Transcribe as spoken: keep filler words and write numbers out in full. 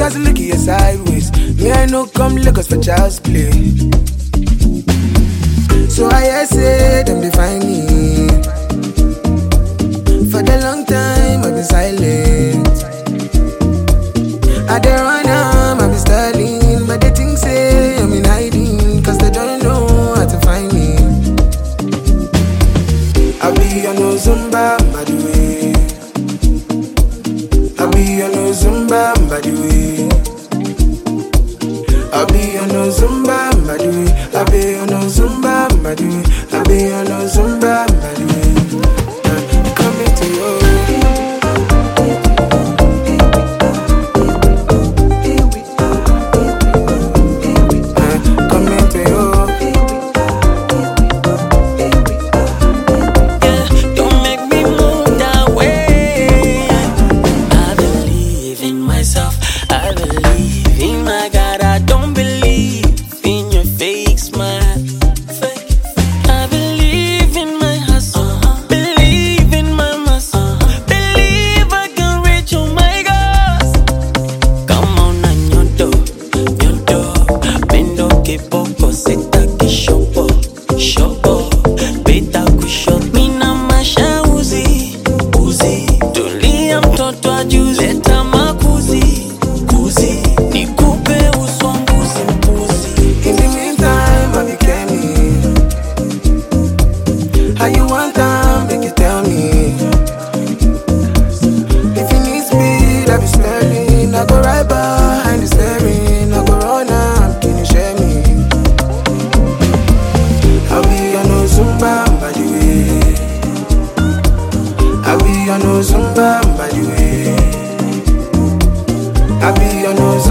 cause look at you sideways. Me I no come Lagos for child's play. So I hear say them define me. For the long time I've been silent. I dey run am, I've been styling, but they think say I'm in hiding, cause they don't know how to find me. I be on no Zumba, by the way. I be on no Zumba, by the way. I be on no Zumba, by the way. I be on no Zumba, by the way. I be on no Zumba, by the way. Uh, coming to you. How you want them, make you tell me. If you need speed, I be sparing. I go right behind the steering. I go run up, can you share me? I be on no Zumba, by the way. I be on no Zumba, by the way. I be on no